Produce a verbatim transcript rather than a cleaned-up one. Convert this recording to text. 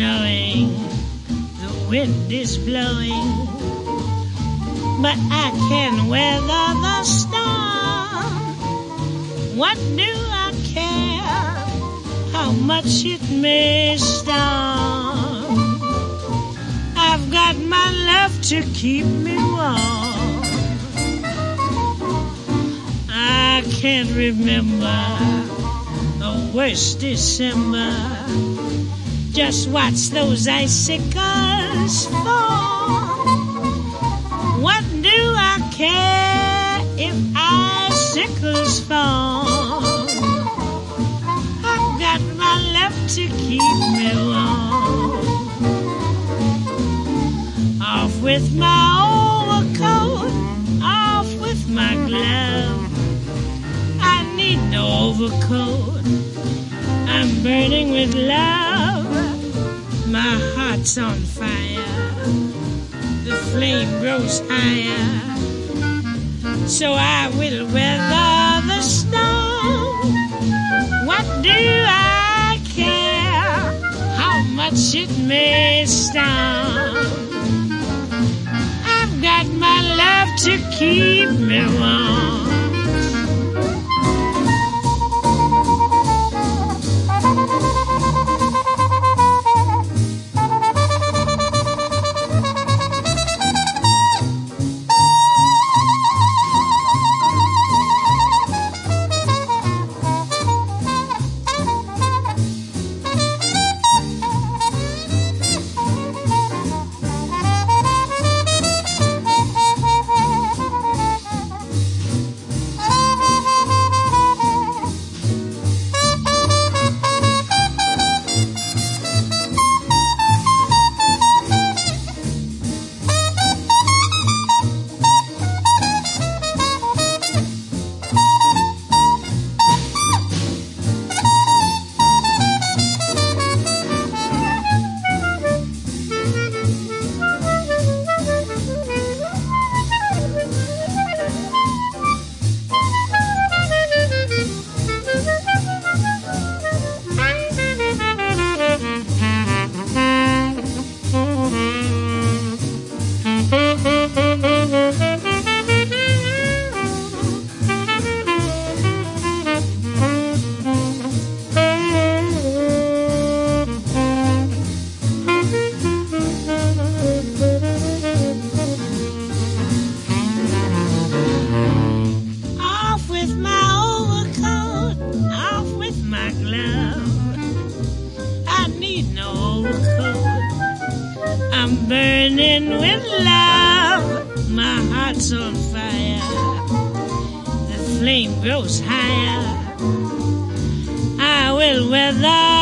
snowing, the wind is blowing, but I can weather the storm. What do I care how much it may storm? I've got my love to keep me warm. I can't remember the worst December. Just watch those icicles fall. What do I care if icicles fall? I've got my love to keep me warm. Off with my overcoat, off with my glove. I need no overcoat, I'm burning with love. My heart's on fire, the flame grows higher, so I will weather the storm. What do I care how much it may storm? I've got my love to keep me warm. I'm burning with love, my heart's on fire, the flame grows higher, I will weather